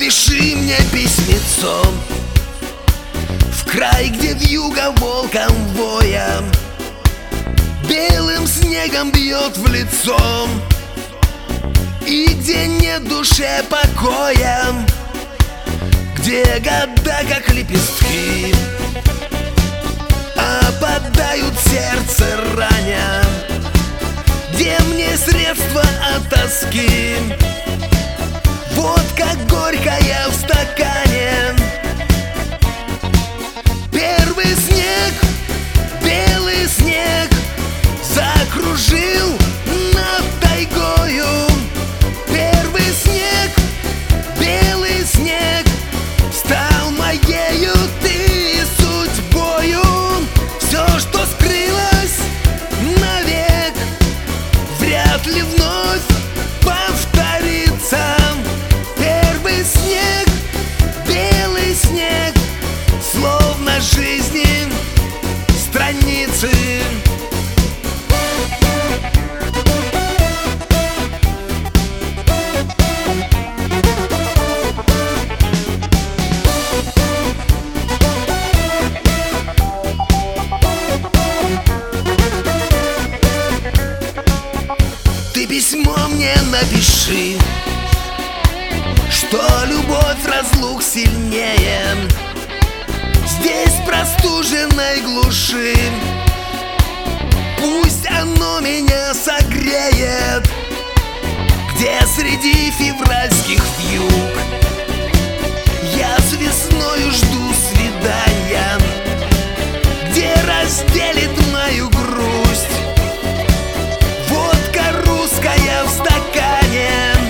Напиши мне письмецо в край, где вьюга волком воя белым снегом бьет в лицо, и где нет душе покоя, где года как лепестки опадают в сердце раня, где мне средства от тоски, водка горькая в стакане. Первый снег, белый снег, закружил над тайгою. Первый снег, белый снег, стал моею ты судьбою. Все, что скрылось навек, вряд ли вновь повторится. Первый снег, белый снег, словно жизни страницы. Ты письмо мне напиши, что любовь разлук сильнее здесь, в простуженной глуши. Пусть оно меня согреет, где среди февральских вьюг я с весною жду свидания, где разделит мою грусть водка русская в стакане.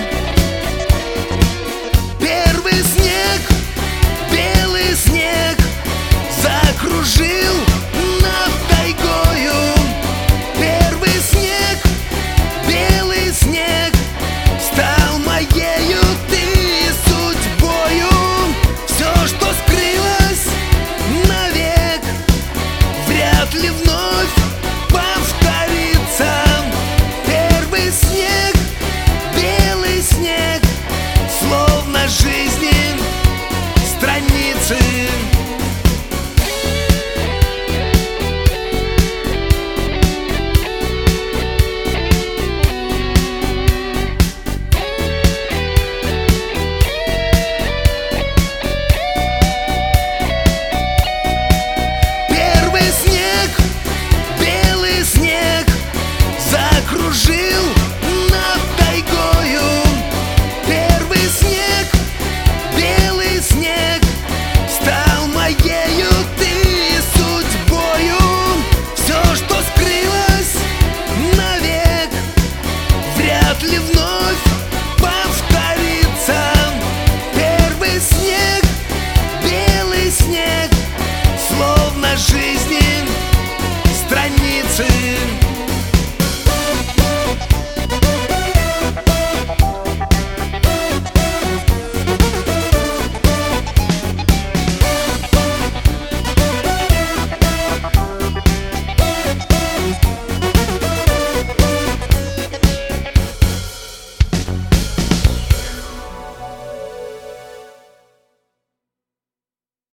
Первый снег, белый снег, закружил над тайгою. Первый снег, белый снег, стал моею ты судьбою. Все, что скрылось навек, вряд ли вновь повторится. Первый снег, белый снег, словно жизни страницы. Первый снег, белый снег, закружил